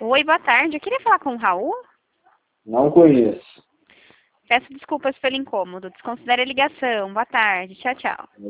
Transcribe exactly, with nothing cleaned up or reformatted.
Oi, boa tarde. Eu queria falar com o Raul. Não conheço. Peço desculpas pelo incômodo. Desconsidere a ligação. Boa tarde. Tchau, tchau.